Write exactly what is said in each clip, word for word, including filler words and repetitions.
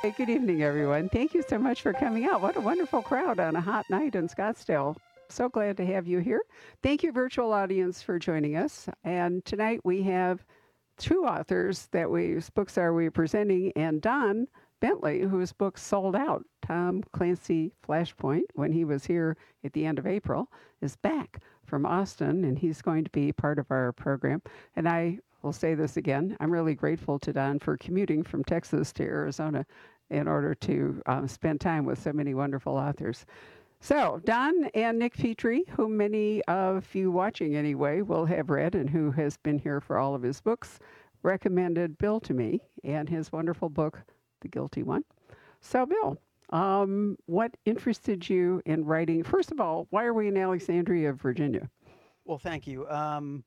Hey, good evening, everyone. Thank you so much for coming out. What a wonderful crowd on a hot night in Scottsdale. So glad to have you here. Thank you, virtual audience, for joining us. And tonight we have two authors that we whose books are we presenting, and Don Bentley, whose book sold out. Tom Clancy Flashpoint, when he was here at the end of April, is back from Austin, and he's going to be part of our program. And I will say this again: I'm really grateful to Don for commuting from Texas to Arizona in order to um, spend time with so many wonderful authors. So, Don and Nick Petrie, who many of you watching anyway will have read and who has been here for all of his books, recommended Bill to me and his wonderful book, The Guilty One. So, Bill, um, what interested you in writing? First of all, why are we in Alexandria, Virginia? Well, thank you. Um,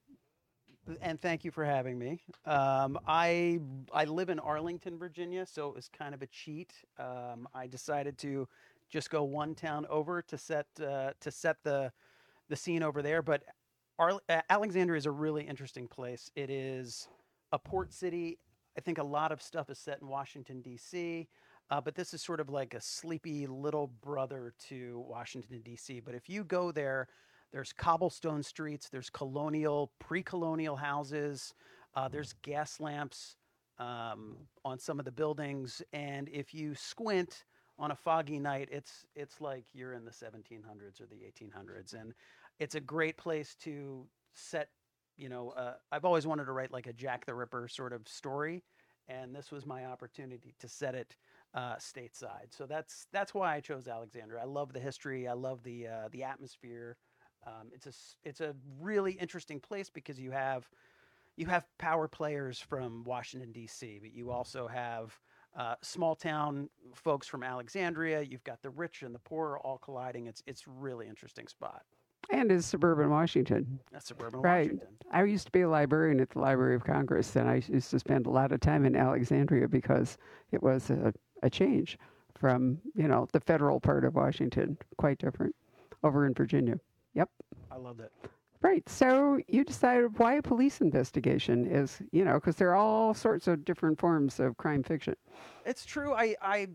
and thank you for having me. Um, I I live in Arlington, Virginia, so it was kind of a cheat. Um, I decided to just go one town over to set uh, to set the the scene over there. But Ar- Alexandria is a really interesting place. It is a port city. I think a lot of stuff is set in Washington, D C, uh, but this is sort of like a sleepy little brother to Washington, D C. But if you go there, there's cobblestone streets, there's colonial, pre colonial houses, uh, there's gas lamps um, on some of the buildings. And if you squint on a foggy night, it's, it's like you're in the seventeen hundreds or the eighteen hundreds. And it's a great place to set, you know, uh, I've always wanted to write like a Jack the Ripper sort of story, and this was my opportunity to set it uh, stateside. So that's that's why I chose Alexandria. I love the history. I love the uh, the atmosphere. Um, it's a it's a really interesting place because you have you have power players from Washington D C, but you also have uh, small town folks from Alexandria. You've got the rich and the poor all colliding. It's it's really interesting spot. And is suburban Washington. That's suburban Right. Washington. I used to be a librarian at the Library of Congress, and I used to spend a lot of time in Alexandria because it was a, a change from, you know, the federal part of Washington, quite different over in Virginia. Yep. I loved it. Right. So you decided why a police investigation is, you know, because there are all sorts of different forms of crime fiction. It's true. I I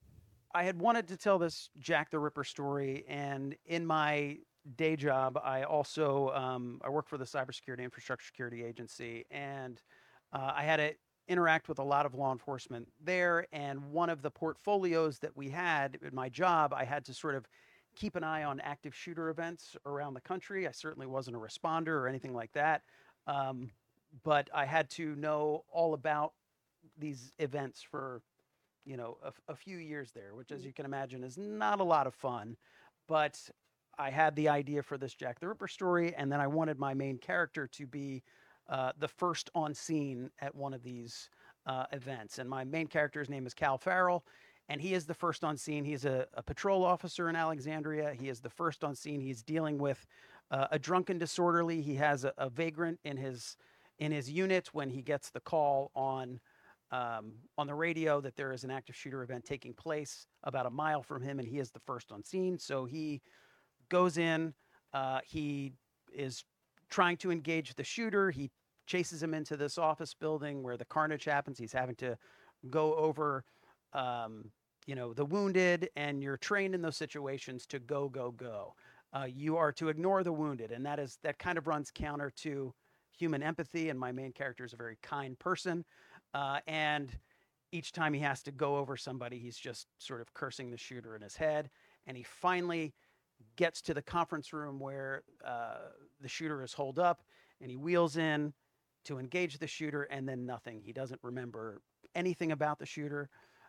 I had wanted to tell this Jack the Ripper story, and in my day job, I also um, I work for the Cybersecurity Infrastructure Security Agency, and uh, I had to interact with a lot of law enforcement there. And one of the portfolios that we had in my job, I had to sort of keep an eye on active shooter events around the country. I certainly wasn't a responder or anything like that, um, but I had to know all about these events for you know a, a few years there, which, as you can imagine, is not a lot of fun. But I had the idea for this Jack the Ripper story, and then I wanted my main character to be uh, the first on scene at one of these uh, events. And my main character's name is Cal Farrell, and he is the first on scene. He's a, a patrol officer in Alexandria. He is the first on scene. He's dealing with uh, a drunken disorderly. He has a, a vagrant in his in his unit when he gets the call on um, on the radio that there is an active shooter event taking place about a mile from him, and he is the first on scene. So he goes in. Uh, he is trying to engage the shooter. He chases him into this office building where the carnage happens. He's having to go over, um, you know, the wounded, and you're trained in those situations to go, go, go. Uh, you are to ignore the wounded, and that is that kind of runs counter to human empathy. And my main character is a very kind person, uh, and each time he has to go over somebody, he's just sort of cursing the shooter in his head. And he finally gets to the conference room where uh, the shooter is holed up, and he wheels in to engage the shooter, and then nothing. He doesn't remember anything about the shooter,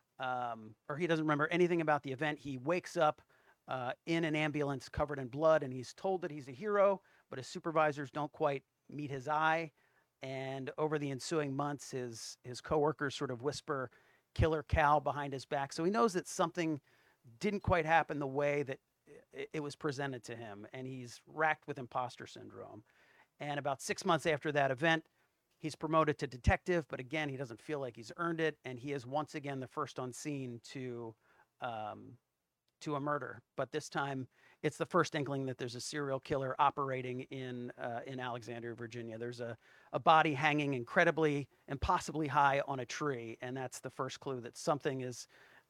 um, or he doesn't remember anything about the event. He wakes up uh, in an ambulance covered in blood, and he's told that he's a hero, but his supervisors don't quite meet his eye. And over the ensuing months, his his coworkers sort of whisper "Killer Cal" behind his back. So he knows that something didn't quite happen the way that it was presented to him, and he's racked with imposter syndrome. And about six months after that event, he's promoted to detective, but again, he doesn't feel like he's earned it, and he is once again the first on scene to um, to a murder. But this time, it's the first inkling that there's a serial killer operating in uh, in Alexandria, Virginia. There's a, a body hanging incredibly, impossibly high on a tree, and that's the first clue that something is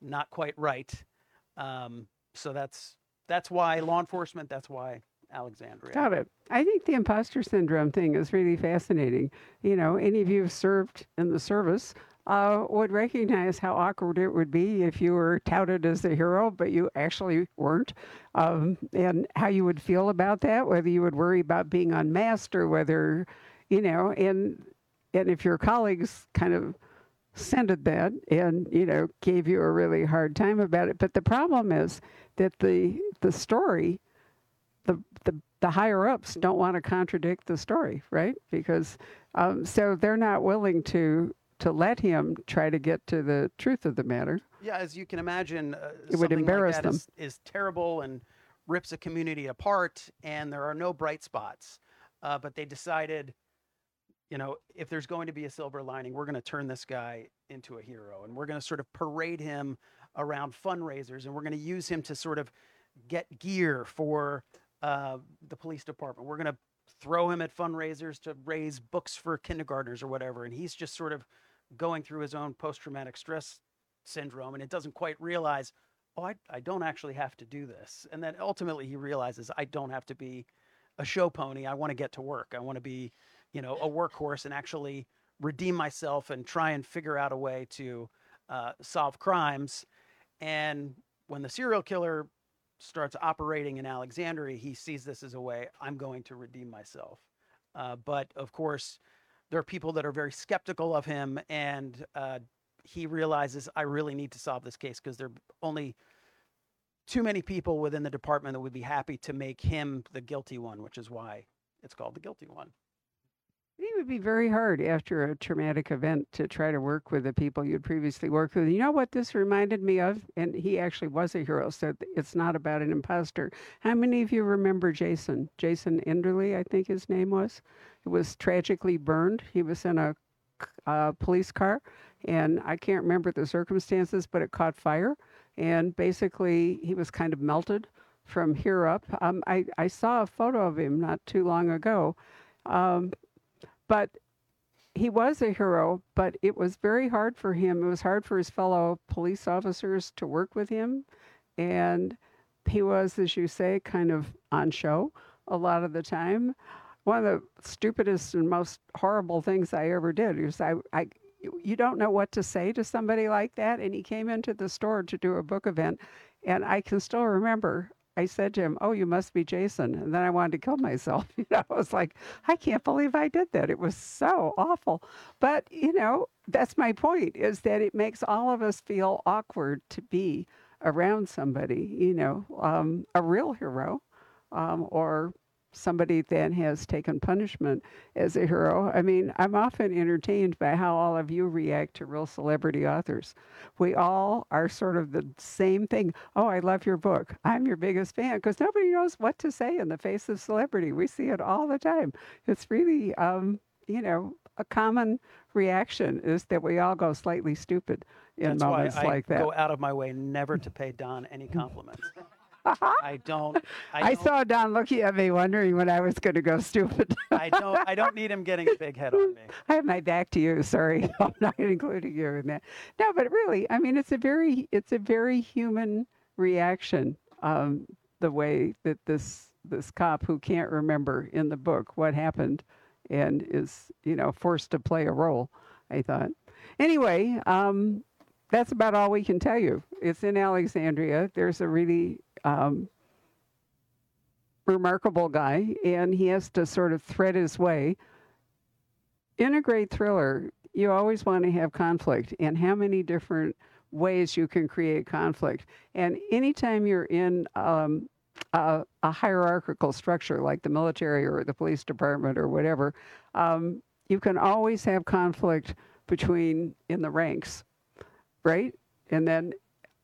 not quite right. Um, so that's that's why law enforcement. That's why Alexandria. Got it. I think the imposter syndrome thing is really fascinating. You know, any of you who've served in the service uh, would recognize how awkward it would be if you were touted as the hero, but you actually weren't, um, and how you would feel about that, whether you would worry about being unmasked or whether, you know, and and if your colleagues kind of scented that and, you know, gave you a really hard time about it. But the problem is that the the story, the the the higher ups don't want to contradict the story, right? Because um, so they're not willing to to let him try to get to the truth of the matter. Yeah, as you can imagine, uh, It would something embarrass like that them. is, is terrible and rips a community apart, and there are no bright spots. Uh, but they decided, you know, if there's going to be a silver lining, we're going to turn this guy into a hero, and we're going to sort of parade him around fundraisers, and we're going to use him to sort of get gear for uh, the police department. We're going to throw him at fundraisers to raise books for kindergartners or whatever, and he's just sort of going through his own post-traumatic stress syndrome, and it doesn't quite realize, oh, I, I don't actually have to do this. And then ultimately he realizes, I don't have to be a show pony. I want to get to work. I want to be, you know, a workhorse and actually redeem myself and try and figure out a way to uh, solve crimes. And when the serial killer starts operating in Alexandria, he sees this as a way, I'm going to redeem myself. Uh, but of course, there are people that are very skeptical of him, and uh, he realizes, I really need to solve this case because there are only too many people within the department that would be happy to make him the guilty one, which is why it's called the guilty one. It would be very hard after a traumatic event to try to work with the people you'd previously worked with. You know what this reminded me of? And he actually was a hero, so it's not about an imposter. How many of you remember Jason? Jason Enderle, I think his name was. It was tragically burned. He was in a uh, police car, and I can't remember the circumstances, but it caught fire. And basically, he was kind of melted from here up. Um, I, I saw a photo of him not too long ago. Um, But he was a hero, but it was very hard for him. It was hard for his fellow police officers to work with him. And he was, as you say, kind of on show a lot of the time. One of the stupidest and most horrible things I ever did is I, I, you don't know what to say to somebody like that. And he came into the store to do a book event. And I can still remember, I said to him, oh, you must be Jason. And then I wanted to kill myself. You know, I was like, I can't believe I did that. It was so awful. But, you know, that's my point, is that it makes all of us feel awkward to be around somebody, you know, um, a real hero um, or somebody that has taken punishment as a hero. I mean, I'm often entertained by how all of you react to real celebrity authors. We all are sort of the same thing. Oh, I love your book. I'm your biggest fan, because nobody knows what to say in the face of celebrity. We see it all the time. It's really, um, you know, a common reaction is that we all go slightly stupid in That's moments why I like that. go out of my way never to pay Don any compliments. I don't. I, I don't, saw Don looking at me, wondering when I was going to go stupid. I don't. I don't need him getting a big head on me. I have my back to you. Sorry, I'm not including you in that. No, but really, I mean, it's a very, it's a very human reaction. Um, the way that this this cop who can't remember in the book what happened, and is, you know, forced to play a role. I thought. Anyway, um, that's about all we can tell you. It's in Alexandria. There's a really um, remarkable guy, and he has to sort of thread his way. In a great thriller, you always want to have conflict, and how many different ways you can create conflict. And anytime you're in um, a, a hierarchical structure like the military or the police department or whatever, um, you can always have conflict between in the ranks, right? And then,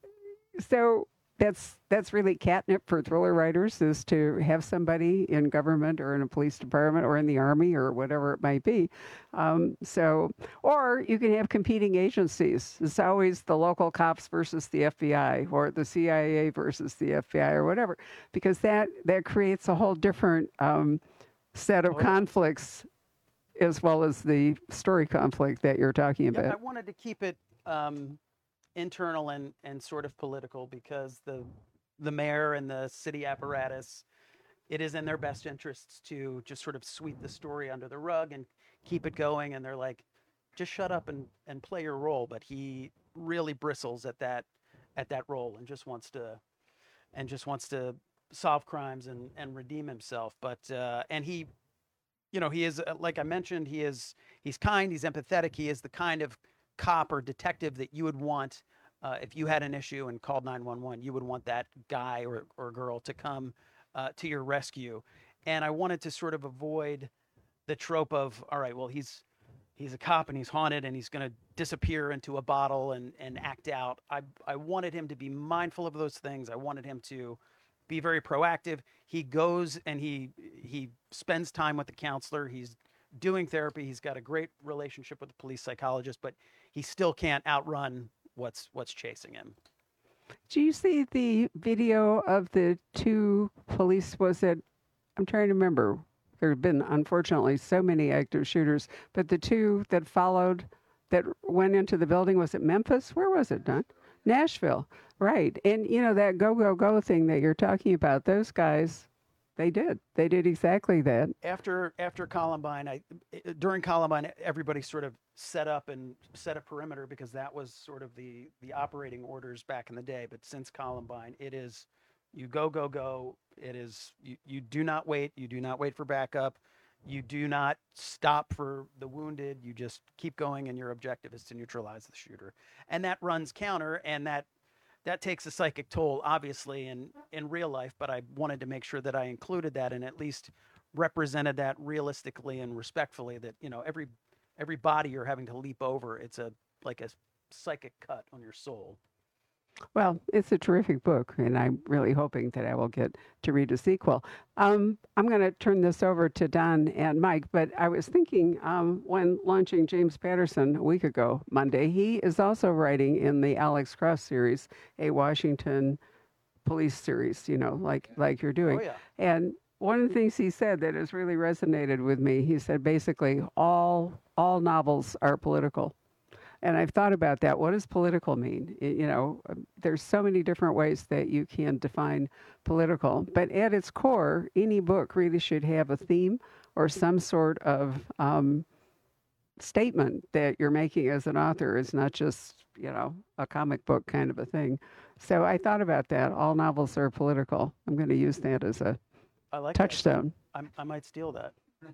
so that's that's really catnip for thriller writers, is to have somebody in government or in a police department or in the army or whatever it might be. Um, so, or you can have competing agencies. It's always the local cops versus the F B I, or the C I A versus the F B I, or whatever, because that that creates a whole different um, set of conflicts, as well as the story conflict that you're talking Yeah, about. I wanted to keep it um, internal and and sort of political, because the the mayor and the city apparatus, it is in their best interests to just sort of sweep the story under the rug and keep it going. And they're like, just shut up and, and play your role. But he really bristles at that at that role and just wants to and just wants to solve crimes and, and redeem himself. But uh, and he, you know, he is, like I mentioned, he is he's kind, he's empathetic. He is the kind of cop or detective that you would want uh, if you had an issue and called nine one one. You would want that guy or or girl to come Uh, to your rescue. And I wanted to sort of avoid the trope of, all right, well, he's he's a cop and he's haunted and he's going to disappear into a bottle and, and act out. I, I wanted him to be mindful of those things. I wanted him to be very proactive. He goes and he he spends time with the counselor. He's doing therapy. He's got a great relationship with the police psychologist, but he still can't outrun what's what's chasing him. Do you see the video of the two police? Was it, I'm trying to remember. There have been, unfortunately, so many active shooters, but the two that followed, that went into the building, was it Memphis? Where was it, Don? Nashville. Right. And, you know, that go, go, go thing that you're talking about, those guys, they did. They did exactly that. After after Columbine, I during Columbine, everybody sort of set up and set a perimeter because that was sort of the the operating orders back in the day. But since Columbine, it is you go go go. It is you, you do not wait. You do not wait for backup. You do not stop for the wounded. You just keep going, and your objective is to neutralize the shooter. And that runs counter, and that. That takes a psychic toll, obviously, in, in real life, but I wanted to make sure that I included that and at least represented that realistically and respectfully, that, you know, every every body you're having to leap over, it's a like a psychic cut on your soul. Well, it's a terrific book, and I'm really hoping that I will get to read a sequel. Um, I'm going to turn this over to Don and Mike, but I was thinking um, when launching James Patterson a week ago, Monday, he is also writing in the Alex Cross series, a Washington police series, you know, like, like you're doing. Oh, yeah. And one of the things he said that has really resonated with me, he said basically all all novels are political. And I've thought about that. What does political mean? You know, there's so many different ways that you can define political. But at its core, any book really should have a theme or some sort of um, statement that you're making as an author. It's not just, you know, a comic book kind of a thing. So I thought about that. All novels are political. I'm going to use that as a I like touchstone. I, I might steal that.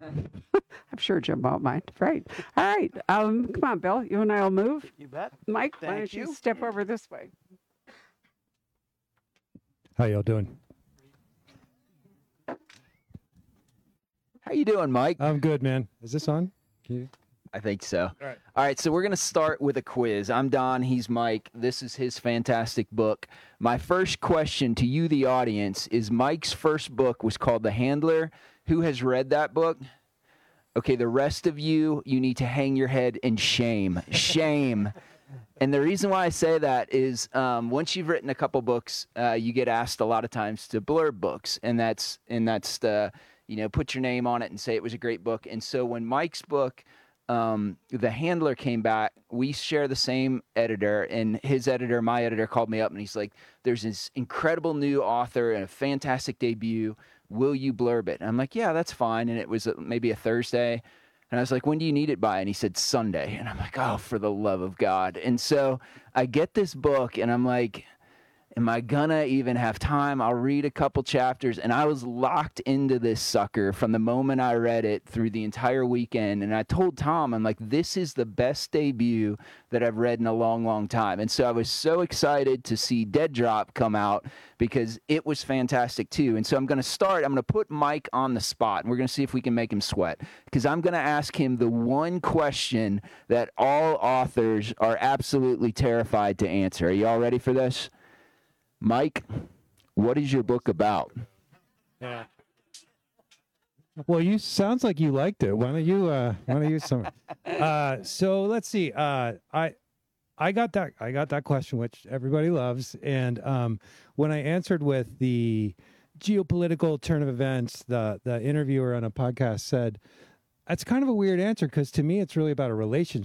I'm sure Jim won't mind. Right. All right. Um, come on, Bill. You and I will move. You bet. Mike, Thank why don't you. you. step over this way? How y'all doing? How you doing, Mike? I'm good, man. Is this on? Can you... I think so. All right. All right, so we're going to start with a quiz. I'm Don. He's Mike. This is his fantastic book. My first question to you, the audience, is Mike's first book was called The Handler. Who has read that book? Okay, the rest of you, you need to hang your head in shame. Shame. And the reason why I say that is um, once you've written a couple books, uh, you get asked a lot of times to blurb books. And that's, and that's the, you know, put your name on it and say it was a great book. And so when Mike's book, um, The Handler, came back, we share the same editor, and his editor, my editor, called me up and he's like, there's this incredible new author and a fantastic debut. Will you blurb it? And I'm like, yeah, that's fine. And it was maybe a Thursday. And I was like, when do you need it by? And he said, Sunday. And I'm like, oh, for the love of God. And so I get this book and I'm like, am I gonna even have time? I'll read a couple chapters. And I was locked into this sucker from the moment I read it through the entire weekend. And I told Tom, I'm like, this is the best debut that I've read in a long, long time. And so I was so excited to see Dead Drop come out because it was fantastic too. And so I'm gonna start, I'm gonna put Mike on the spot and we're gonna see if we can make him sweat. Because I'm gonna ask him the one question that all authors are absolutely terrified to answer. Are you all ready for this? Mike, what is your book about? Yeah. Well, you sounds like you liked it. Why don't you uh why don't you some uh so let's see. Uh I I got that I got that question which everybody loves, and um when I answered with the geopolitical turn of events, the the interviewer on a podcast said that's kind of a weird answer because to me it's really about a relationship.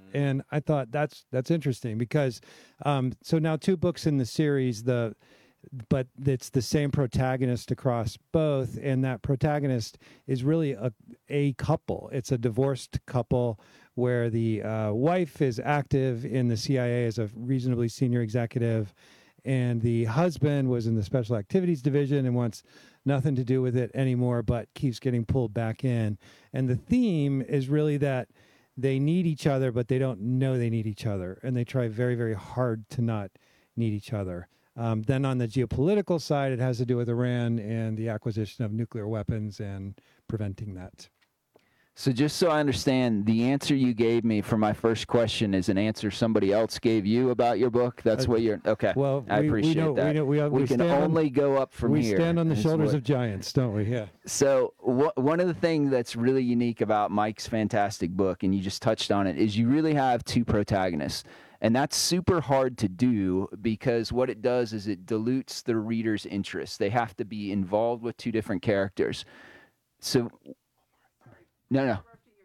And I thought that's that's interesting because um, so now two books in the series, the but it's the same protagonist across both, and that protagonist is really a a couple. It's a divorced couple where the uh, wife is active in the C I A as a reasonably senior executive, and the husband was in the special activities division and wants nothing to do with it anymore, but keeps getting pulled back in. And the theme is really that they need each other, but they don't know they need each other, and they try very, very hard to not need each other. Um, then on the geopolitical side, it has to do with Iran and the acquisition of nuclear weapons and preventing that. So just so I understand, the answer you gave me for my first question is an answer somebody else gave you about your book? That's Uh, what you're... Okay, Well, I we, appreciate we know, that. We, know, we, We, we can stand only on, go up from we here. stand on the is shoulders what- of giants, don't we? Yeah. So wh- one of the things that's really unique about Mike's fantastic book, and you just touched on it, is you really have two protagonists. And that's super hard to do because what it does is it dilutes the reader's interest. They have to be involved with two different characters. So, no, no.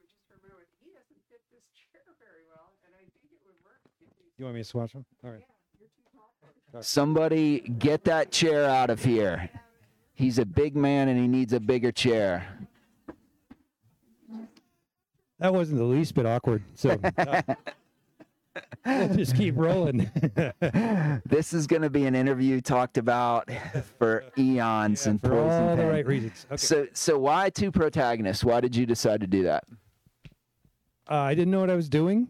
You want me to swatch them? All right. Somebody get that chair out of here. He's a big man and he needs a bigger chair. That wasn't the least bit awkward. So uh, we'll just keep rolling. This is going to be an interview talked about for eons Yeah, and for poison all the pen. right reasons. Okay. So, so why two protagonists? Why did you decide to do that? Uh, I didn't know what I was doing.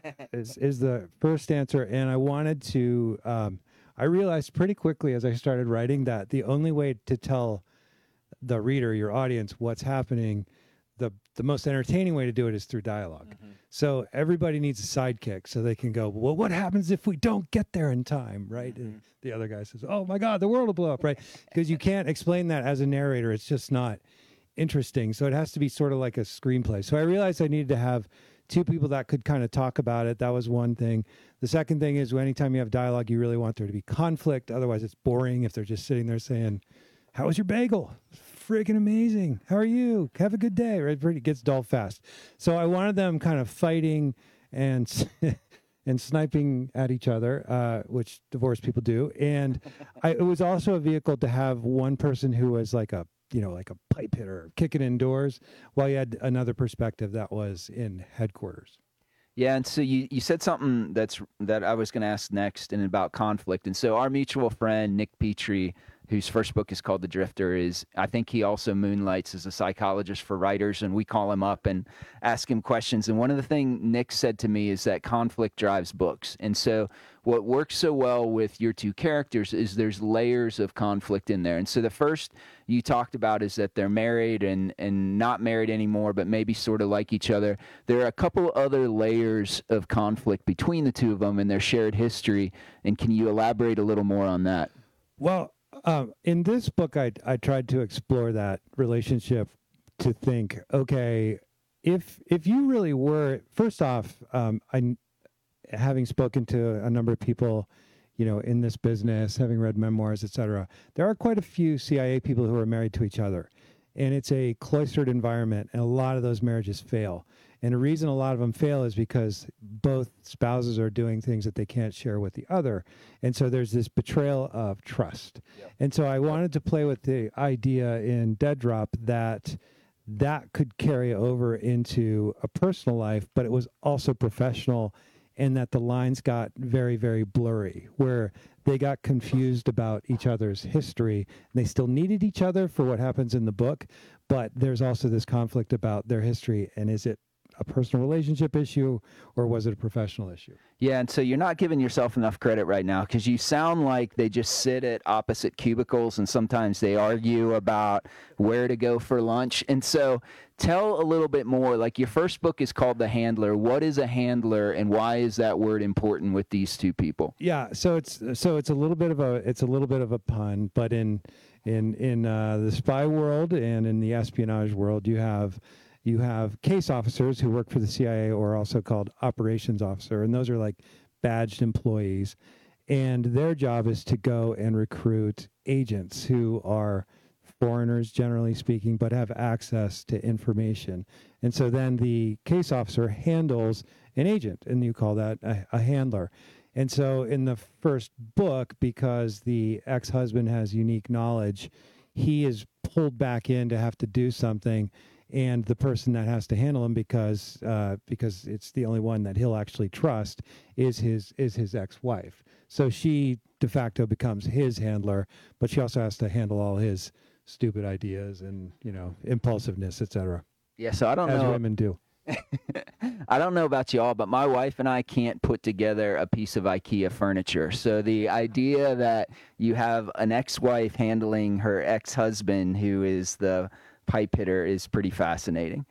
is is the first answer, and I wanted to. Um, I realized pretty quickly as I started writing that the only way to tell the reader, your audience, what's happening, the the most entertaining way to do it is through dialogue. Mm-hmm. So everybody needs a sidekick, so they can go, well, what happens if we don't get there in time, right? Mm-hmm. And the other guy says, oh my God, the world will blow up, right? Because you can't explain that as a narrator. It's just not interesting. So it has to be sort of like a screenplay. So I realized I needed to have two people that could kind of talk about it. That was one thing. The second thing is anytime you have dialogue, you really want there to be conflict. Otherwise, it's boring if they're just sitting there saying, how was your bagel? Freaking amazing. How are you? Have a good day. Right? It gets dull fast. So I wanted them kind of fighting and and sniping at each other, uh, which divorced people do. And I, it was also a vehicle to have one person who was like a you know, like a pipe hitter, kicking indoors, while you had another perspective that was in headquarters. Yeah, and so you, you said something that's that I was going to ask next, and about conflict. And so our mutual friend Nick Petrie, whose first book is called The Drifter, is I think he also moonlights as a psychologist for writers, and we call him up and ask him questions. And one of the things Nick said to me is that conflict drives books. And so what works so well with your two characters is there's layers of conflict in there. And so the first you talked about is that they're married and, and not married anymore, but maybe sort of like each other. There are a couple other layers of conflict between the two of them and their shared history. And can you elaborate a little more on that? Well, um, in this book, I I tried to explore that relationship to think, okay, if if you really were, first off, um, I, having spoken to a number of people, you know, in this business, having read memoirs, et cetera, there are quite a few C I A people who are married to each other. And it's a cloistered environment, and a lot of those marriages fail. And the reason a lot of them fail is because both spouses are doing things that they can't share with the other. And so there's this betrayal of trust. Yep. And so I wanted to play with the idea in Dead Drop that that could carry over into a personal life, but it was also professional, and that the lines got very, very blurry, where they got confused about each other's history. They still needed each other for what happens in the book, but there's also this conflict about their history, and is it a personal relationship issue, or was it a professional issue? Yeah, and so you're not giving yourself enough credit right now, because you sound like they just sit at opposite cubicles, and sometimes they argue about where to go for lunch. And so tell a little bit more, like your first book is called The Handler. What is a handler, and why is that word important with these two people? Yeah, so it's so it's a little bit of a it's a little bit of a pun, but in in in uh, the spy world and in the espionage world, you have You have case officers who work for the C I A, or also called operations officer, and those are like badged employees. And their job is to go and recruit agents who are foreigners, generally speaking, but have access to information. And so then the case officer handles an agent, and you call that a, a handler. And so in the first book, because the ex-husband has unique knowledge, he is pulled back in to have to do something, and the person that has to handle him, because uh, because it's the only one that he'll actually trust, is his is his ex-wife. So she de facto becomes his handler, but she also has to handle all his stupid ideas and, you know, impulsiveness, et cetera. Yeah, so I don't as know. women do. I don't know about y'all, but my wife and I can't put together a piece of IKEA furniture. So the idea that you have an ex-wife handling her ex-husband who is the pipe hitter is pretty fascinating.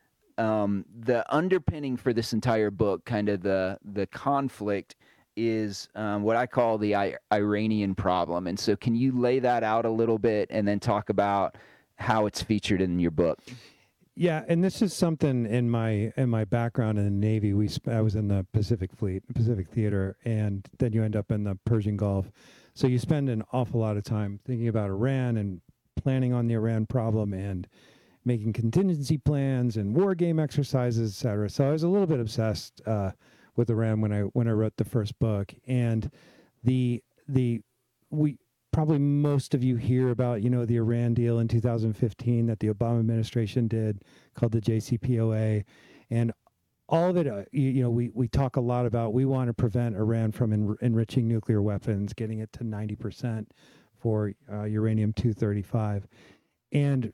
Um, the underpinning for this entire book, kind of the the conflict, is um, what I call the I- Iranian problem. And so can you lay that out a little bit and then talk about how it's featured in your book? Yeah, and this is something in my in my background in the Navy. We sp- I was in the Pacific Fleet, Pacific Theater, and then you end up in the Persian Gulf. So you spend an awful lot of time thinking about Iran and planning on the Iran problem and making contingency plans and war game exercises, et cetera. So I was a little bit obsessed uh, with Iran when I when I wrote the first book. And the the we probably most of you hear about, you know, the Iran deal in two thousand fifteen that the Obama administration did, called the J C P O A, and all of it. Uh, you, you know, we we talk a lot about we want to prevent Iran from en- enriching nuclear weapons, getting it to ninety percent for uh, uranium two thirty-five. And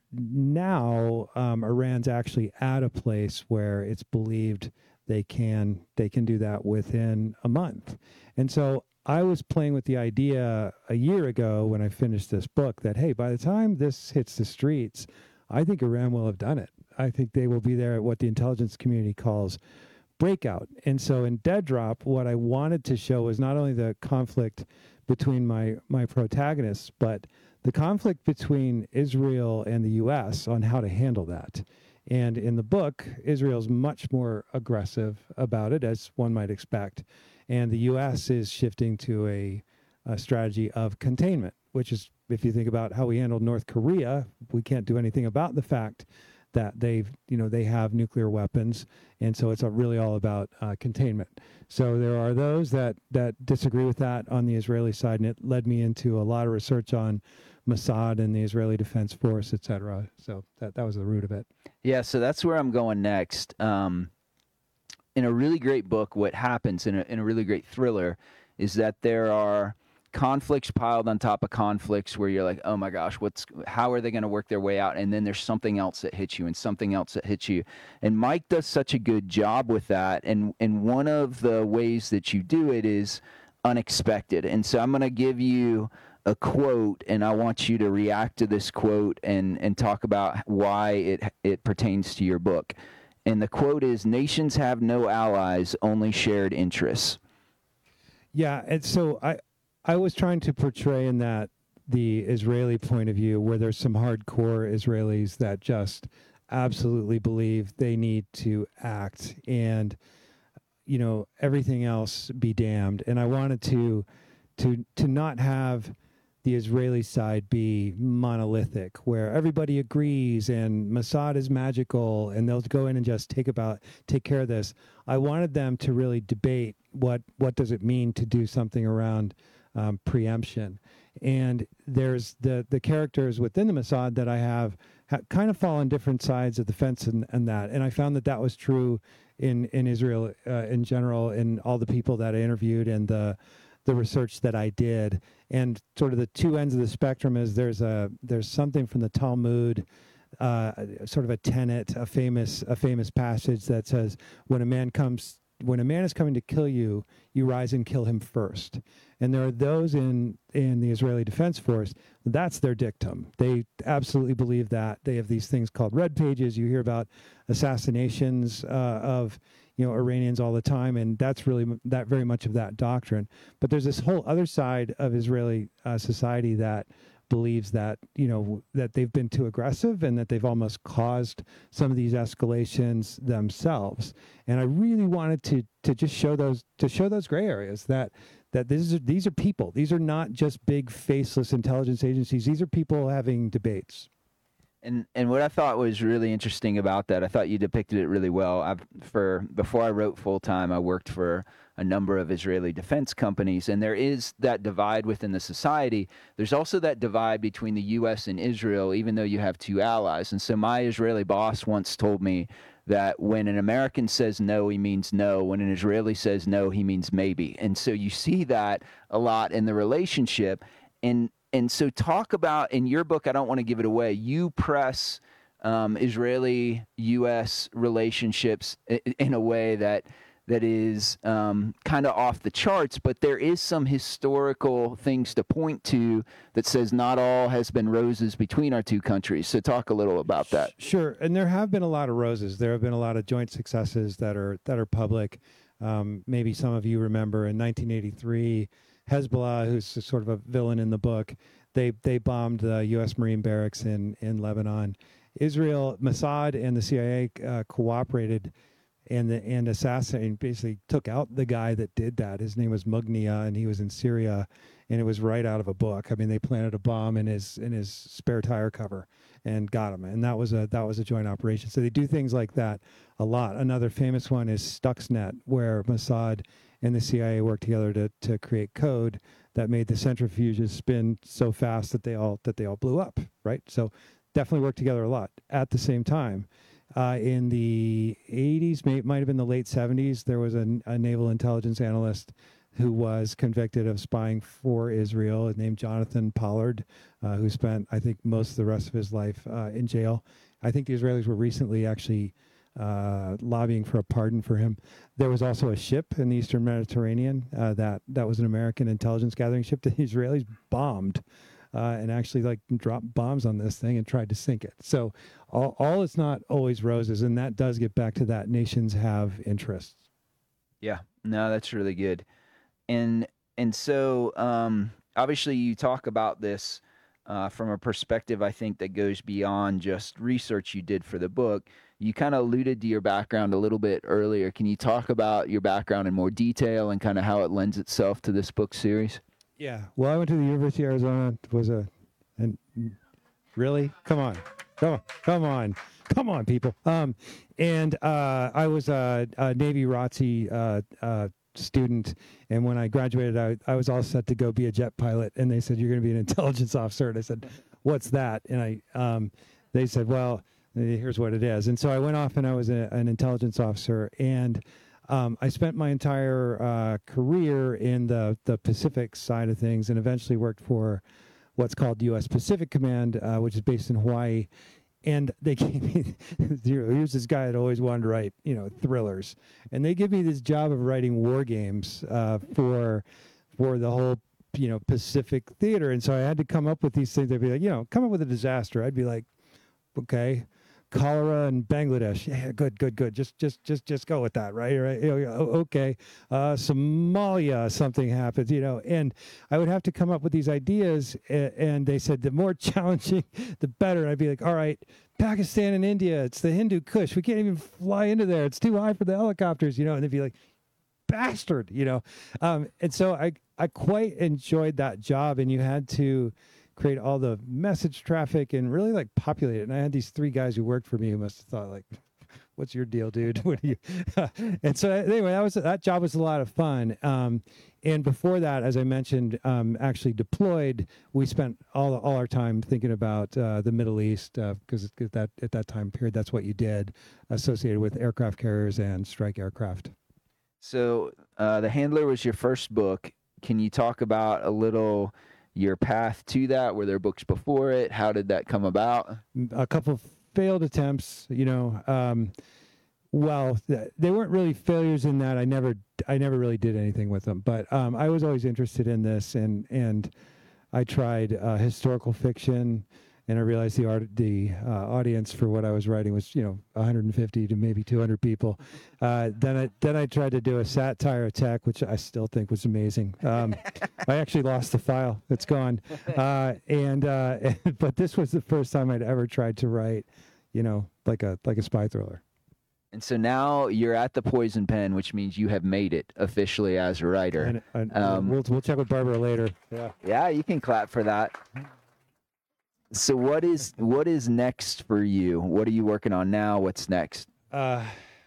now um, Iran's actually at a place where it's believed they can they can do that within a month. And so I was playing with the idea a year ago when I finished this book that, hey, by the time this hits the streets, I think Iran will have done it. I think they will be there at what the intelligence community calls breakout. And so in Dead Drop, what I wanted to show was not only the conflict between my, my protagonists, but the conflict between Israel and the U S on how to handle that. And in the book, Israel's much more aggressive about it, as one might expect. And the U S is shifting to a, a strategy of containment, which is, if you think about how we handled North Korea, we can't do anything about the fact that they've, you know, they have nuclear weapons. And so it's really all about uh, containment. So there are those that, that disagree with that on the Israeli side. And it led me into a lot of research on Mossad and the Israeli Defense Force, et cetera. So that, that was the root of it. Yeah, so that's where I'm going next. Um, in a really great book, what happens in a, in a really great thriller is that there are conflicts piled on top of conflicts where you're like, oh my gosh, what's how are they going to work their way out? And then there's something else that hits you and something else that hits you. And Mike does such a good job with that. And, and one of the ways that you do it is unexpected. And so I'm going to give you a quote, and I want you to react to this quote and, and talk about why it it pertains to your book. And the quote is, "Nations have no allies, only shared interests." Yeah, and so I I was trying to portray in that the Israeli point of view, where there's some hardcore Israelis that just absolutely believe they need to act and, you know, everything else be damned. And I wanted to to to not have the Israeli side be monolithic, where everybody agrees and Mossad is magical and they'll go in and just take about take care of this. I wanted them to really debate what what does it mean to do something around um, preemption. And there's the the characters within the Mossad that I have ha- kind of fall on different sides of the fence and, and that. And I found that that was true in in Israel uh, in general, in all the people that I interviewed and the the research that I did. And sort of the two ends of the spectrum is there's a there's something from the Talmud, uh, sort of a tenet, a famous a famous passage that says, when a man comes when a man is coming to kill you, you rise and kill him first. And there are those in in the Israeli Defense Force, that's their dictum. They absolutely believe that. They have these things called red pages. You hear about assassinations uh, of you know, Iranians all the time, and that's really that very much of that doctrine. But there's this whole other side of Israeli uh, society that believes that, you know, that they've been too aggressive and that they've almost caused some of these escalations themselves. And I really wanted to to just show those to show those gray areas that that these are these are people. These are not just big faceless intelligence agencies. These are people having debates. And and what I thought was really interesting about that, I thought you depicted it really well. I've, for before I wrote full time, I worked for a number of Israeli defense companies, and there is that divide within the society. There's also that divide between the U S and Israel, even though you have two allies. And so my Israeli boss once told me that when an American says no, he means no. When an Israeli says no, he means maybe. And so you see that a lot in the relationship. And And so talk about, in your book, I don't want to give it away, you press um, Israeli-U S relationships in, in a way that that is um, kind of off the charts, but there is some historical things to point to that says not all has been roses between our two countries. So talk a little about that. Sure, and there have been a lot of roses. There have been a lot of joint successes that are that are public. Um, maybe some of you remember in nineteen eighty-three, Hezbollah, who's sort of a villain in the book, they they bombed the U S Marine barracks in, in Lebanon. Israel, Mossad and the C I A uh, cooperated and the, and assassinated, basically took out the guy that did that. His name was Mugnia, and he was in Syria, and it was right out of a book. I mean, they planted a bomb in his in his spare tire cover and got him, and that was a that was a joint operation. So they do things like that a lot. Another famous one is Stuxnet, where Mossad and the C I A worked together to to create code that made the centrifuges spin so fast that they all that they all blew up. Right. So definitely worked together a lot. At the same time, uh, in the eighties, may, might have been the late seventies, there was a, a naval intelligence analyst who was convicted of spying for Israel, named Jonathan Pollard, uh, who spent, I think, most of the rest of his life uh, in jail. I think the Israelis were recently actually uh, lobbying for a pardon for him. There was also a ship in the Eastern Mediterranean uh, that that was an American intelligence gathering ship that the Israelis bombed uh, and actually like dropped bombs on this thing and tried to sink it. So all, all is not always roses, and that does get back to that nations have interests. Yeah, no, that's really good. And and so um, obviously you talk about this uh, from a perspective, I think, that goes beyond just research you did for the book. You kind of alluded to your background a little bit earlier. Can you talk about your background in more detail and kind of how it lends itself to this book series? Yeah. Well, I went to the University of Arizona. Was a, and really, come on, come on, come on, come on, people. Um, and uh, I was a, a Navy R O T C uh, uh, student, and when I graduated, I, I was all set to go be a jet pilot. And they said, "You're going to be an intelligence officer." And I said, "What's that?" And I, um, they said, "Well, here's what it is." And so I went off and I was a, an intelligence officer, and um, I spent my entire uh, career in the, the Pacific side of things, and eventually worked for what's called U S Pacific Command, uh, which is based in Hawaii. And they gave me, here's this guy that always wanted to write, you know, thrillers. And they give me this job of writing war games uh, for for the whole, you know, Pacific theater. And so I had to come up with these things. They'd be like, you know, come up with a disaster. I'd be like, okay, cholera in Bangladesh. Yeah, good, good, good. Just, just, just, just go with that, right? Right? Okay. Uh, Somalia, something happens, you know. And I would have to come up with these ideas, and they said the more challenging, the better. And I'd be like, all right, Pakistan and India. It's the Hindu Kush. We can't even fly into there. It's too high for the helicopters, you know. And they'd be like, bastard, you know. Um, and so I, I quite enjoyed that job, and you had to create all the message traffic and really like populate it. And I had these three guys who worked for me who must have thought like, what's your deal, dude? What are you? And so anyway, that was, that job was a lot of fun. Um, and before that, as I mentioned, um, actually deployed, we spent all, all our time thinking about uh, the Middle East, because uh, at that, at that time period, that's what you did, associated with aircraft carriers and strike aircraft. So uh, The Handler was your first book. Can you talk about a little your path to that? Were there books before it? How did that come about? A couple of failed attempts, you know. Um, well, th- they weren't really failures in that I never, I never really did anything with them. But um, I was always interested in this, and and I tried uh, historical fiction, and I realized the art, the uh, audience for what I was writing was, you know, one hundred fifty to maybe two hundred people. Uh, then I then I tried to do a satire attack, which I still think was amazing. Um, I actually lost the file; it's gone. Uh, and uh, but this was the first time I'd ever tried to write, you know, like a like a spy thriller. And so now you're at the Poison Pen, which means you have made it officially as a writer. And, and um, we'll we'll check with Barbara later. Yeah. Yeah, you can clap for that. So what is what is next for you? What are you working on now? What's next? Uh,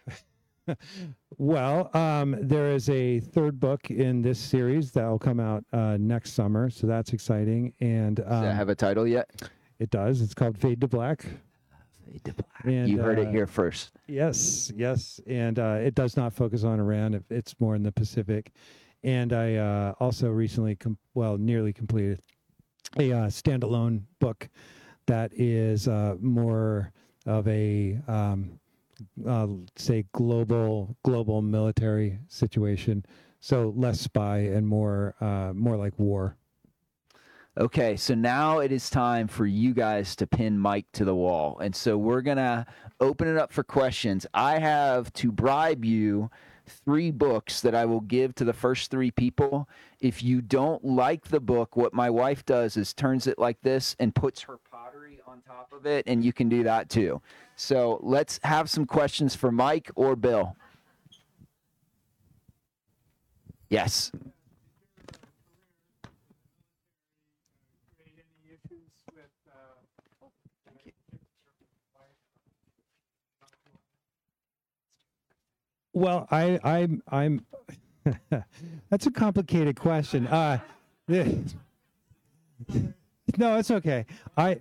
well, um, there is a third book in this series that will come out uh, next summer, so that's exciting. And um, Does that have a title yet? it does. It's called Fade to Black. Fade to Black. And, You heard uh, it here first. Yes, yes, and uh, it does not focus on Iran. It- It's more in the Pacific. And I uh, also recently, com- well, nearly completed a uh, standalone book that is uh, more of a um, uh, say global global military situation. So less spy and more uh, more like war. Okay, so now it is time for you guys to pin Mike to the wall. And so we're going to open it up for questions. I have to bribe you three books that I will give to the first three people. If you don't like the book, what my wife does is turns it like this and puts her pottery on top of it, and you can do that too. So let's have some questions for Mike or Bill. Yes. Well, I, I'm, I'm. That's a complicated question. Uh, no, it's okay. I.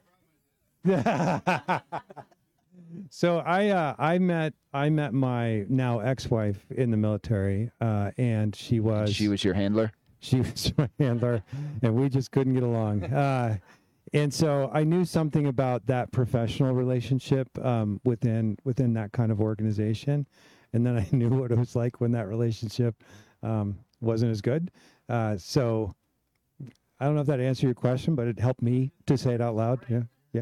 So I, uh, I met, I met my now ex-wife in the military, uh, and she was, She was your handler? she was my handler, and we just couldn't get along. Uh, and so I knew something about that professional relationship um, within within that kind of organization. And then I knew what it was like when that relationship um, wasn't as good. Uh, so I don't know if that answered your question, but it helped me to say it out loud. Yeah, yeah,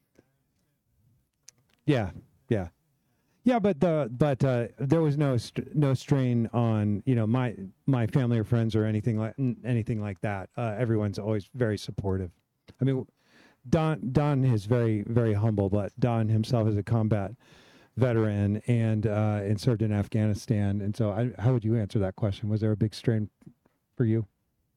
yeah, yeah, yeah. But the but uh, there was no st- no strain on you know my my family or friends or anything like anything like that. Uh, everyone's always very supportive. I mean, Don Don is very very humble, but Don himself is a combat veteran and uh, and served in Afghanistan. And so, I, how would you answer that question? Was there a big strain for you?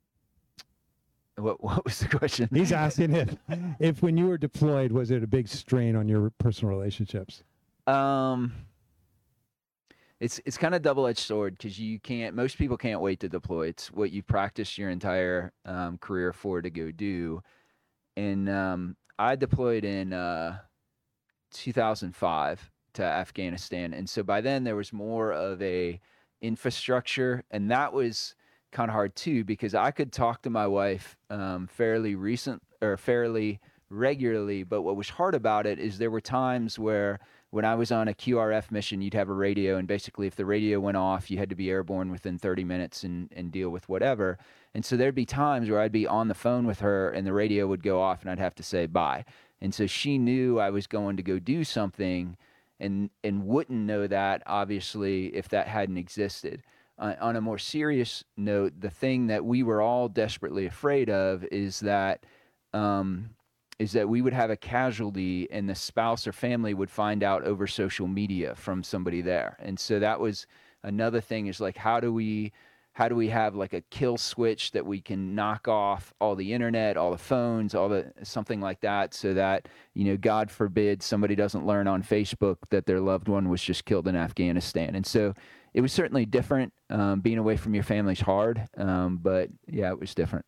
What, what was the question? He's asking if, if when you were deployed, was it a big strain on your personal relationships? Um, it's it's kind of double-edged sword because you can't. Most people can't wait to deploy. It's what you practiced your entire um, career for to go do. And um, I deployed in uh, two thousand five to Afghanistan, and so by then there was more of a infrastructure, and that was kind of hard too because I could talk to my wife um, fairly recent or fairly regularly, but what was hard about it is there were times where when I was on a Q R F mission, you'd have a radio, and basically if the radio went off, you had to be airborne within thirty minutes and, and deal with whatever. And so there'd be times where I'd be on the phone with her and the radio would go off and I'd have to say bye. And so she knew I was going to go do something and and wouldn't know that, obviously, if that hadn't existed. Uh, on a more serious note, the thing that we were all desperately afraid of is that um, is that we would have a casualty and the spouse or family would find out over social media from somebody there. And so that was another thing, is like, how do we how do we have like a kill switch that we can knock off all the internet, all the phones, all the something like that, so that, you know, God forbid somebody doesn't learn on Facebook that their loved one was just killed in Afghanistan. And so it was certainly different. Um, being away from your family's hard, um, but yeah, it was different.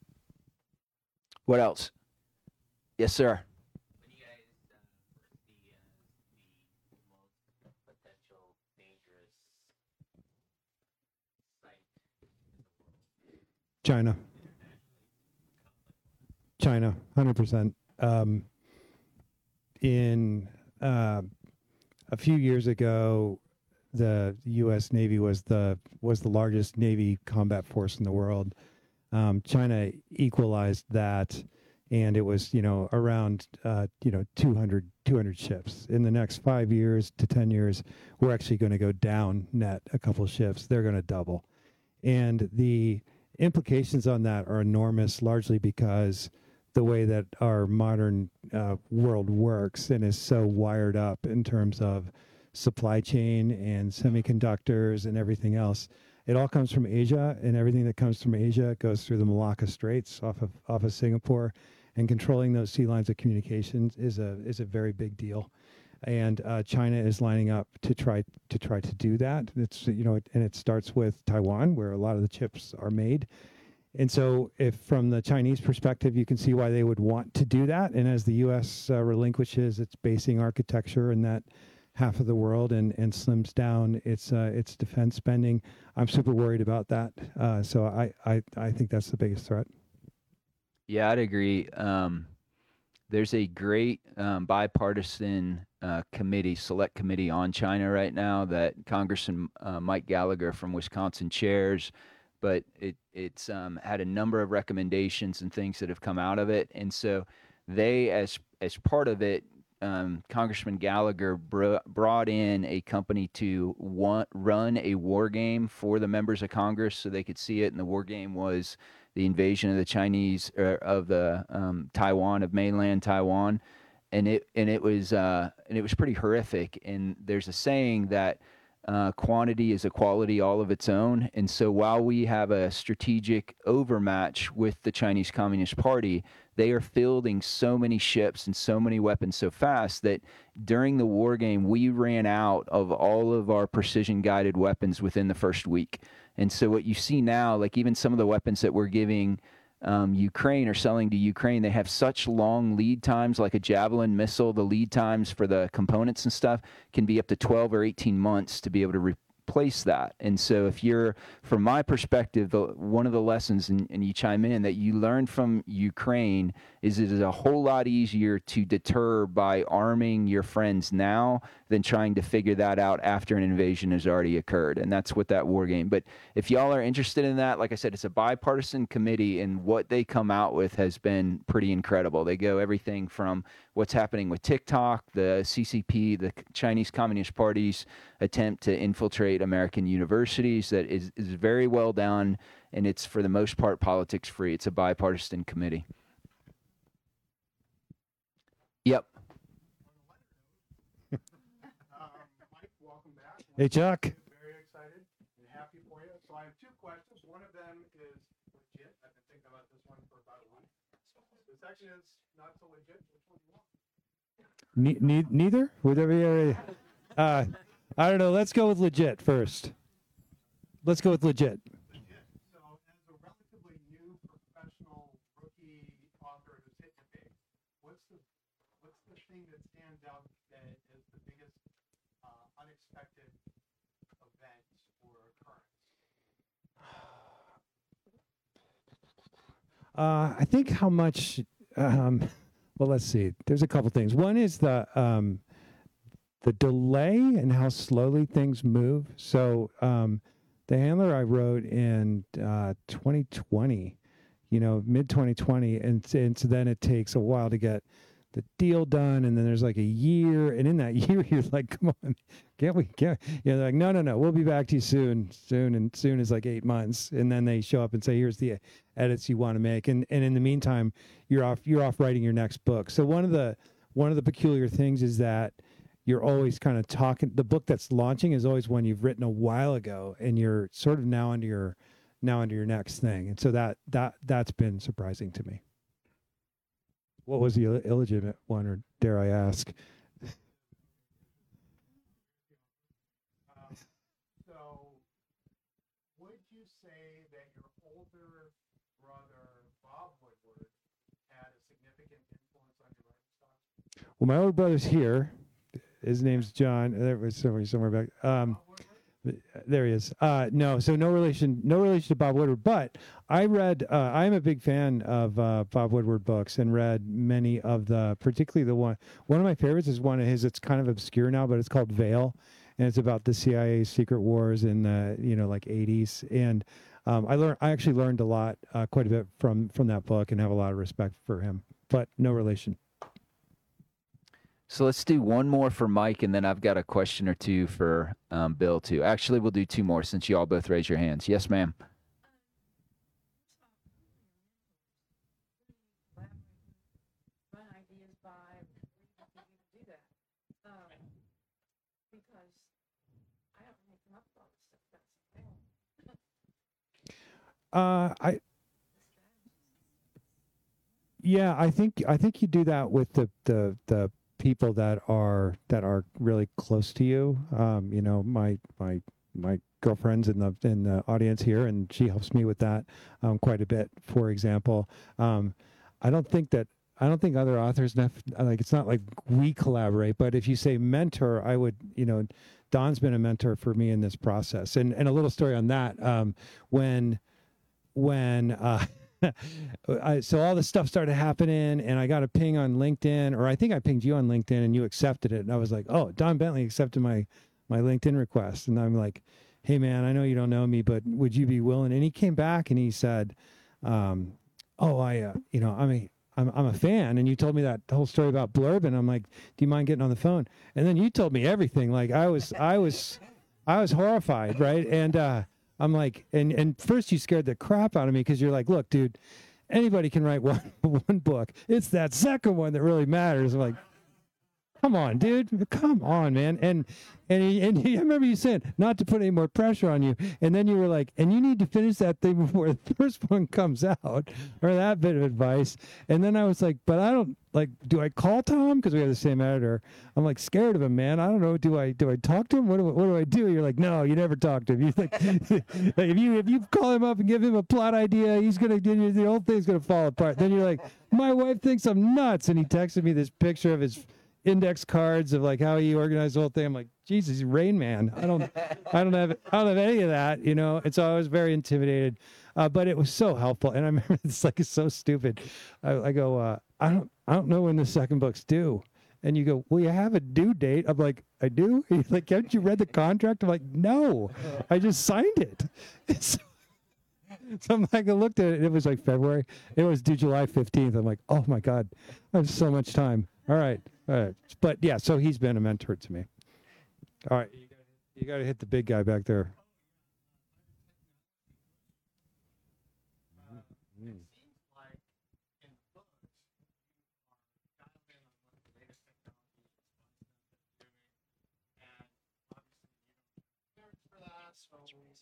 What else? Yes, sir. When you guys uh, foresee uh, the most potential dangerous site in the world? China. China, one hundred percent. Um, in uh, a few years ago, the U S Navy was the was the largest Navy combat force in the world. Um, China equalized that, and it was, you know, around uh, you know two hundred, two hundred ships. In the next five years to ten years, we're actually going to go down net a couple ships. They're going to double, and the implications on that are enormous, largely because the way that our modern uh, world works and is so wired up in terms of supply chain and semiconductors and everything else. It all comes from Asia, and everything that comes from Asia goes through the Malacca Straits off of off of Singapore, and controlling those sea lines of communications is a is a very big deal. And uh, China is lining up to try to try to do that. It's you know, and it starts with Taiwan, where a lot of the chips are made. And so, if from the Chinese perspective, you can see why they would want to do that. And as the U S uh, relinquishes its basing architecture in that half of the world and, and slims down its uh, its defense spending, I'm super worried about that. Uh, so I, I I think that's the biggest threat. Yeah, I'd agree. Um, there's a great um, bipartisan uh, committee, select committee on China right now that Congressman uh, Mike Gallagher from Wisconsin chairs, but it it's um, had a number of recommendations and things that have come out of it. And so they, as as part of it, um, Congressman Gallagher br- brought in a company to want, run a war game for the members of Congress so they could see it. And the war game was the invasion of the Chinese er, of the um, Taiwan of mainland Taiwan, and it and it was uh, and it was pretty horrific. And there's a saying that uh, quantity is a quality all of its own. And so while we have a strategic overmatch with the Chinese Communist Party, they are fielding so many ships and so many weapons so fast that during the war game we ran out of all of our precision guided weapons within the first week. And so what you see now, like even some of the weapons that we're giving um, Ukraine or selling to Ukraine, they have such long lead times, like a Javelin missile. The lead times for the components and stuff can be up to twelve or eighteen months to be able to replace that. And so if you're, from my perspective, the, one of the lessons, and, and you chime in, that you learn from Ukraine is it is a whole lot easier to deter by arming your friends now than trying to figure that out after an invasion has already occurred. And that's what that war game. But if y'all are interested in that, like I said, it's a bipartisan committee, and what they come out with has been pretty incredible. They go everything from what's happening with TikTok, the C C P, the Chinese Communist Party's attempt to infiltrate American universities, that is, is very well done, and it's for the most part politics free. It's a bipartisan committee. Yep. Hey, Chuck. Very excited and happy for you. So I have two questions. One of them is legit. I've been thinking about this one for about a week. The second is not so legit. Which one do you want? Ne- ne- neither? Would there be a, uh, I don't know. Let's go with legit first. Let's go with legit. Legit. So as a relatively new professional rookie author who's hit the big, what's the what's the thing that stands out that is the biggest uh, unexpected event or occurrence? Uh, I think how much. Um, well, let's see. There's a couple things. One is the um, the delay and how slowly things move. So um, the handler I wrote in uh, twenty twenty, you know, mid twenty twenty, and, and so then it takes a while to get the deal done, and then there's like a year, and in that year you're like, come on, can't we? Can't you know? They're like, no, no, no, we'll be back to you soon, soon, and soon is like eight months, and then they show up and say, here's the edits you want to make, and and in the meantime, you're off, you're off writing your next book. So one of the one of the peculiar things is that you're always kind of talking. The book that's launching is always one you've written a while ago, and you're sort of now into your now into your next thing, and so that that that's been surprising to me. What was the Ill- illegitimate one, or dare I ask? Um, so, would you say that your older brother, Bob Woodward, had a significant influence on your writing style? Well, my older brother's here. His name's John. There was somewhere somewhere back. Um, there he is. Uh, no, so no relation, no relation to Bob Woodward. But I read. Uh, I'm a big fan of uh, Bob Woodward books, and read many of the, particularly the one. One of my favorites is one of his. It's kind of obscure now, but it's called Veil, and it's about the C I A's secret wars in the you know like eighties. And um, I learned. I actually learned a lot, uh, quite a bit from from that book, and have a lot of respect for him. But no relation. So let's do one more for Mike, and then I've got a question or two for um, Bill, too. Actually, we'll do two more since you all both raised your hands. Yes, ma'am. Run ideas by where you think you do that? Um, because I don't really come up with all this stuff. That's Uh, I Yeah, I think I think you do that with the the the people that are that are really close to you. Um, you know, my my my girlfriend's in the in the audience here, and she helps me with that um, quite a bit. For example, um, I don't think that I don't think other authors nef- like it's not like we collaborate, but if you say mentor, I would you know, Don's been a mentor for me in this process. And and a little story on that. Um, when when uh, I, so all this stuff started happening, and I got a ping on LinkedIn, or I think I pinged you on LinkedIn, and you accepted it. And I was like, oh, Don Bentley accepted my my LinkedIn request. And I'm like, hey, man, I know you don't know me, but would you be willing? And he came back and he said, um, oh, I, uh, you know, I mean, I'm, I'm a fan. And you told me that whole story about Blurb. And I'm like, do you mind getting on the phone? And then you told me everything. Like I was, I was, I was horrified. Right. And, uh, I'm like, and, and first you scared the crap out of me because you're like, look, dude, anybody can write one, one book. It's that second one that really matters. I'm like, come on, dude, come on, man. And, and, he, and he, I remember you saying not to put any more pressure on you. And then you were like, and you need to finish that thing before the first one comes out, or that bit of advice. And then I was like, but I don't like, do I call Tom? Because we have the same editor. I'm like scared of him, man. I don't know. Do I, do I talk to him? What do, what do I do? You're like, no, you never talk to him. You're like, like if you, if you call him up and give him a plot idea, he's going to, the whole thing's going to fall apart. Then you're like, my wife thinks I'm nuts. And he texted me this picture of his index cards of like how he organized the whole thing. I'm like, Jesus, he's Rain Man. I don't, I don't have, I don't have any of that, you know. And so I was very intimidated, uh, but it was so helpful. And I remember it's like it's so stupid. I, I go, uh, I don't, I don't know when the second book's due. And you go, well, you have a due date. I'm like, I do. He's like, haven't you read the contract? I'm like, no, I just signed it. It's, so I'm like, I looked at it. It was like February. It was due July fifteenth. I'm like, oh my God, I have so much time. All right. All right. But yeah, so he's been a mentor to me. All right. You gotta, you got to hit the big guy back there. It seems like in the books, you are dialed in on what the latest technology is doing, and obviously you don't search for that, so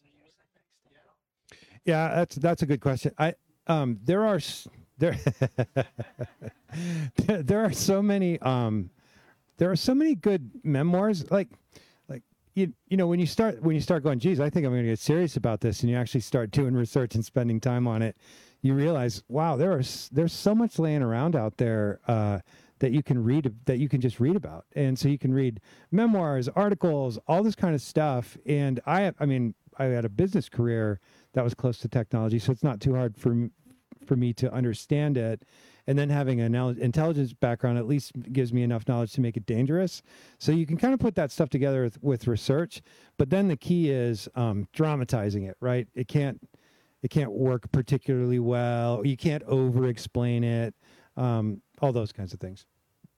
yeah. Yeah, that's that's a good question. I um there are s- there there, there are so many um there are so many good memoirs like like you you know when you start when you start going, geez, I think I'm going to get serious about this, and you actually start doing research and spending time on it, you realize, wow, there are s- there's so much laying around out there uh that you can read, that you can just read about. And so you can read memoirs, articles, all this kind of stuff. And I I mean, I had a business career that was close to technology, so it's not too hard for m- for me to understand it. And then having an el- intelligence background at least gives me enough knowledge to make it dangerous. So you can kind of put that stuff together with, with research. But then the key is um, dramatizing it, right? It can't it can't work particularly well. You can't over-explain it. Um, all those kinds of things.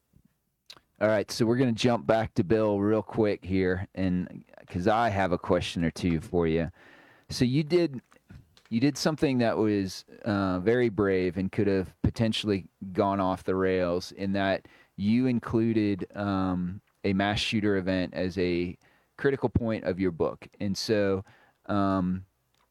All right, so we're going to jump back to Bill real quick here, and because I have a question or two for you. So you did you did something that was uh, very brave and could have potentially gone off the rails, in that you included um, a mass shooter event as a critical point of your book. And so um,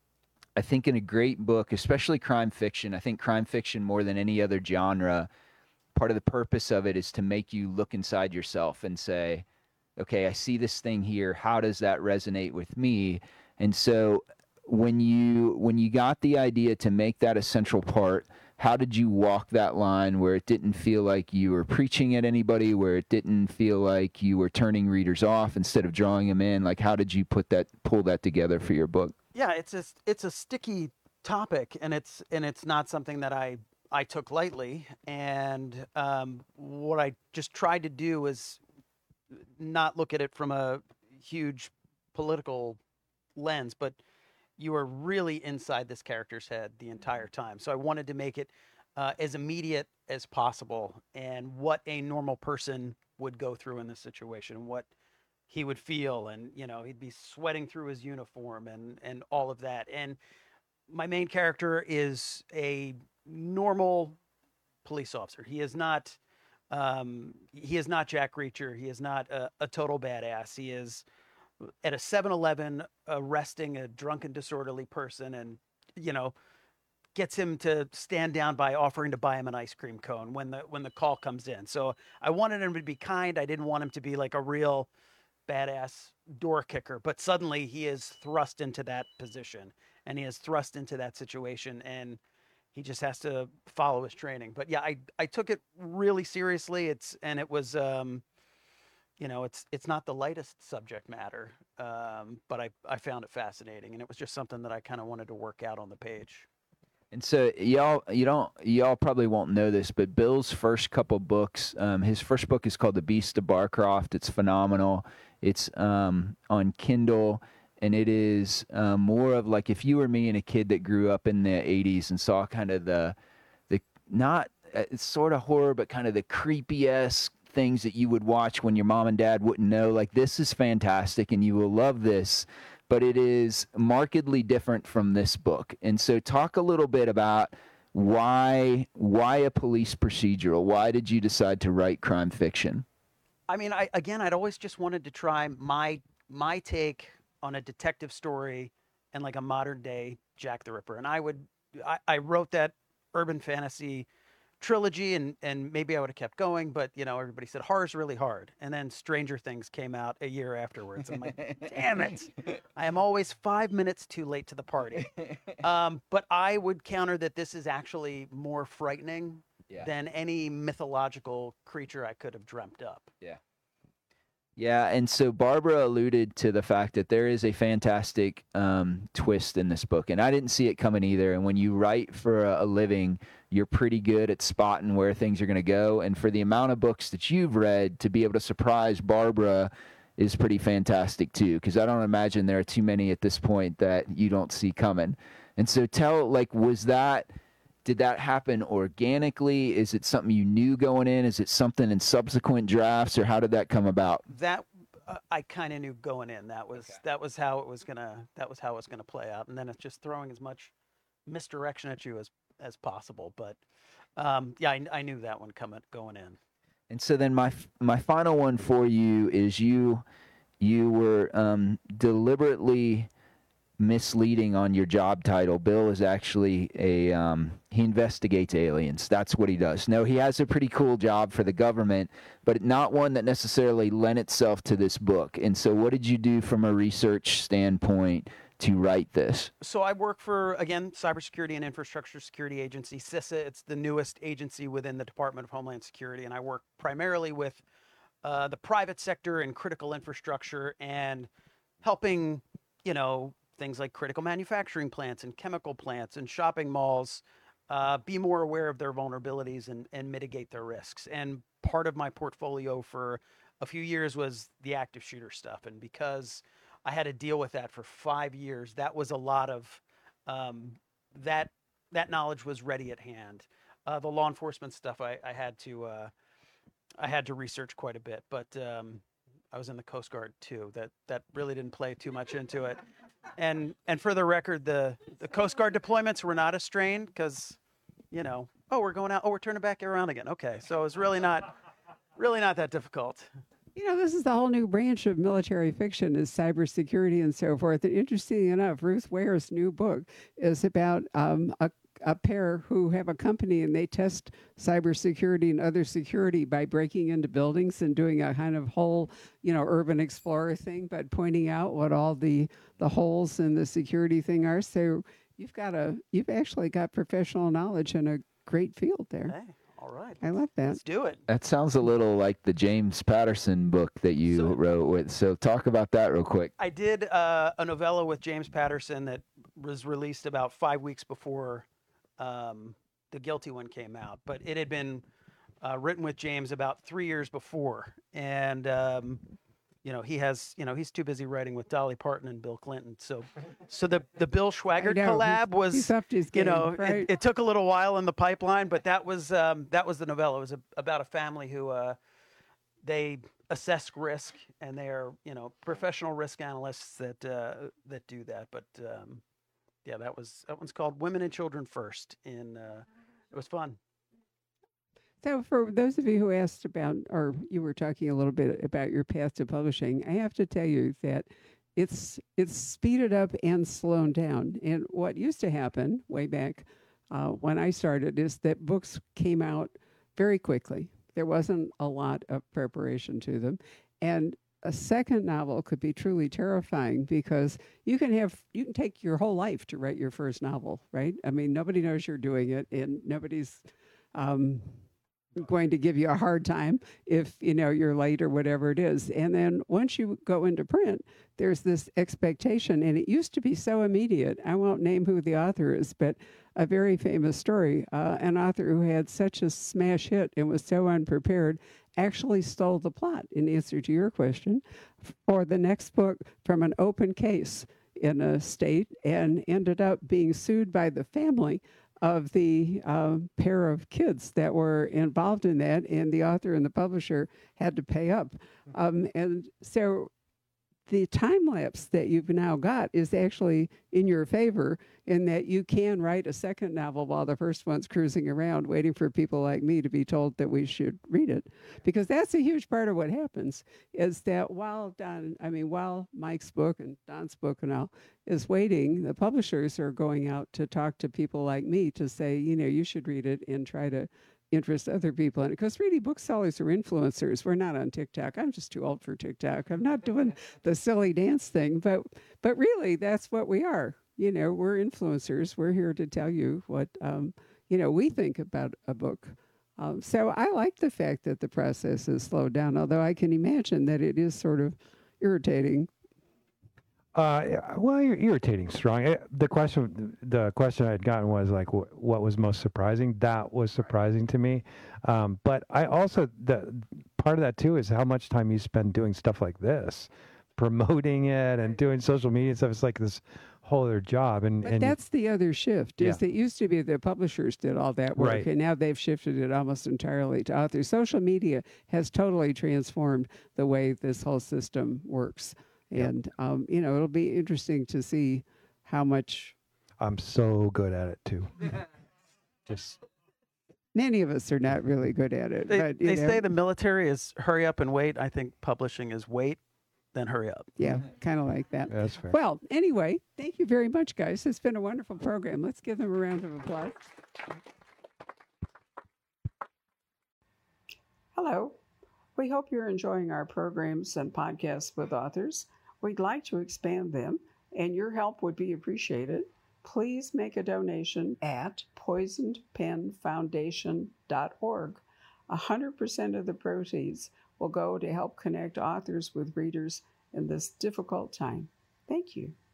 I think in a great book, especially crime fiction, I think crime fiction more than any other genre, part of the purpose of it is to make you look inside yourself and say, okay, I see this thing here. How does that resonate with me? And so when you when you got the idea to make that a central part, how did you walk that line where it didn't feel like you were preaching at anybody, where it didn't feel like you were turning readers off instead of drawing them in? Like, how did you put that pull that together for your book? Yeah, it's a it's a sticky topic, and it's and it's not something that I I took lightly. And um, what I just tried to do was not look at it from a huge political lens, but you are really inside this character's head the entire time. So I wanted to make it uh, as immediate as possible, and what a normal person would go through in this situation, what he would feel, and you know, he'd be sweating through his uniform and and all of that. And my main character is a normal police officer. He is not um, he is not Jack Reacher. He is not a, a total badass. He is at a seven eleven arresting a drunken, disorderly person, and you know, gets him to stand down by offering to buy him an ice cream cone when the when the call comes in. So I wanted him to be kind. I didn't want him to be like a real badass door kicker, but suddenly he is thrust into that position and he is thrust into that situation, and he just has to follow his training. But yeah, I I took it really seriously. It's and it was um you know, it's it's not the lightest subject matter, um, but I I found it fascinating, and it was just something that I kind of wanted to work out on the page. And so y'all, you don't, y'all probably won't know this, but Bill's first couple books, um, his first book is called The Beast of Barcroft. It's phenomenal. It's um, on Kindle, and it is uh, more of like if you were me and a kid that grew up in the eighties and saw kind of the, the not uh, it's sort of horror, but kind of the creepy-esque things that you would watch when your mom and dad wouldn't know. Like, this is fantastic, and you will love this. But it is markedly different from this book. And so talk a little bit about why why a police procedural? Why did you decide to write crime fiction? I mean, I again, I'd always just wanted to try my my take on a detective story and like a modern day Jack the Ripper. And I would I, I wrote that urban fantasy trilogy, and and maybe I would have kept going, but you know, everybody said horror's really hard, and then Stranger Things came out a year afterwards. I'm like, damn it, I am always five minutes too late to the party. Um, but I would counter that this is actually more frightening Yeah. than any mythological creature I could have dreamt up. Yeah. Yeah, and so Barbara alluded to the fact that there is a fantastic um, twist in this book, and I didn't see it coming either. And when you write for a, a living, you're pretty good at spotting where things are going to go. And for the amount of books that you've read, to be able to surprise Barbara is pretty fantastic too, because I don't imagine there are too many at this point that you don't see coming. And so tell, like, was that... Did that happen organically? Is it something you knew going in? Is it something in subsequent drafts, or how did that come about? That uh, I kind of knew going in. That was Okay. that was how it was gonna that was how it was gonna play out. And then it's just throwing as much misdirection at you as as possible. But um, yeah, I, I knew that one coming going in. And so then my f- my final one for you is you you were um, deliberately misleading on your job title. Bill is actually a um, he investigates aliens. That's what he does. No, he has a pretty cool job for the government, but not one that necessarily lent itself to this book. And so what did you do from a research standpoint to write this? So I work for, again, Cybersecurity and Infrastructure Security Agency, CISA. It's the newest agency within the Department of Homeland Security, and I work primarily with uh, the private sector and critical infrastructure, and helping, you know, things like critical manufacturing plants and chemical plants and shopping malls uh, be more aware of their vulnerabilities and, and mitigate their risks. And part of my portfolio for a few years was the active shooter stuff. And because I had to deal with that for five years, that was a lot of um, that that knowledge was ready at hand. Uh, the law enforcement stuff I, I had to uh, I had to research quite a bit, but um, I was in the Coast Guard too. That that really didn't play too much into it. And and for the record, the the Coast Guard deployments were not a strain, because, you know, oh, we're going out, oh, we're turning back around again. Okay, so it was really not really not that difficult. You know, this is the whole new branch of military fiction, is cybersecurity and so forth. And interesting enough, Ruth Ware's new book is about um, a, a pair who have a company, and they test cybersecurity and other security by breaking into buildings and doing a kind of whole, you know, urban explorer thing, but pointing out what all the, the holes in the security thing are. So you've got a, you've actually got professional knowledge in a great field there. Hey, all right. I love that. Let's do it. That sounds a little like the James Patterson book that you So- wrote with. So talk about that real quick. I did uh, a novella with James Patterson that was released about five weeks before um, The Guilty one came out, but it had been uh, written with James about three years before. And, um, you know, he has, you know, he's too busy writing with Dolly Parton and Bill Clinton. So, so the, the Bill Schwaggart I know, collab he's- was, he's upped his you game, know, right? it, it took a little while in the pipeline, but that was, um, that was the novella. It was a, about a family who, uh, they assess risk, and they are, you know, professional risk analysts that, uh, that do that. But, um, yeah, that was, that one's called Women and Children First. And, uh, it was fun. So for those of you who asked about, or you were talking a little bit about your path to publishing, I have to tell you that it's it's speeded up and slowed down. And what used to happen way back uh, when I started is that books came out very quickly. There wasn't a lot of preparation to them. And a second novel could be truly terrifying because you can have you can take your whole life to write your first novel, right? I mean, nobody knows you're doing it, and nobody's um, going to give you a hard time if you know you're late or whatever it is. And then once you go into print, there's this expectation, and it used to be so immediate. I won't name who the author is, but a very famous story. Uh, an author who had such a smash hit and was so unprepared actually stole the plot, in answer to your question, for the next book from an open case in a state, and ended up being sued by the family of the uh, pair of kids that were involved in that, and the author and the publisher had to pay up. Um, and so the time lapse that you've now got is actually in your favor in that you can write a second novel while the first one's cruising around waiting for people like me to be told that we should read it. Because that's a huge part of what happens is that while Don, I mean, while Mike's book and Don's book and all is waiting, the publishers are going out to talk to people like me to say, you know, you should read it and try to interest other people in it. Because really, booksellers are influencers. We're not on TikTok. I'm just too old for TikTok. I'm not doing the silly dance thing. But but really, that's what we are. You know, we're influencers. We're here to tell you what, um, you know, we think about a book. Um, so I like the fact that the process is slowed down, although I can imagine that it is sort of irritating. Uh, yeah, well, you're irritating strong. Eh, The question, the question I had gotten was like, wh- what was most surprising? That was surprising to me. Um, but I also, the part of that too is how much time you spend doing stuff like this, promoting it and doing social media and stuff. It's like this whole other job. And, But and that's the other shift, is Yeah. that used to be the publishers did all that work, Right. and now they've shifted it almost entirely to authors. Social media has totally transformed the way this whole system works. Yep. And, um, you know, it'll be interesting to see how much I'm so good at it too. Just many of us are not really good at it. They, but, you they know, say the military is hurry up and wait. I think publishing is wait, then hurry up. yeah, kind of like that. that's fair. Well, anyway, thank you very much, guys. It's been a wonderful program. Let's give them a round of applause. Hello. We hope you're enjoying our programs and podcasts with authors. We'd like to expand them, and your help would be appreciated. Please make a donation at poisoned pen foundation dot org. one hundred percent of the proceeds will go to help connect authors with readers in this difficult time. Thank you.